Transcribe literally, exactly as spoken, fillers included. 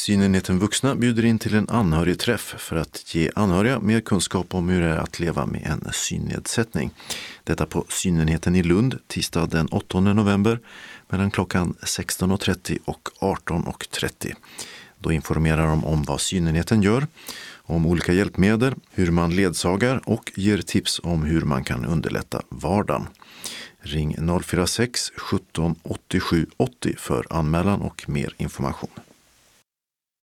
Synenheten Vuxna bjuder in till en anhörigträff för att ge anhöriga mer kunskap om hur det är att leva med en synnedsättning. Detta på Synenheten i Lund tisdag den åttonde november mellan klockan sexton och trettio och arton och trettio. Då informerar de om vad Synenheten gör, om olika hjälpmedel, hur man ledsagar och ger tips om hur man kan underlätta vardagen. Ring noll fyra sex sjutton åttiosju åttio för anmälan och mer information.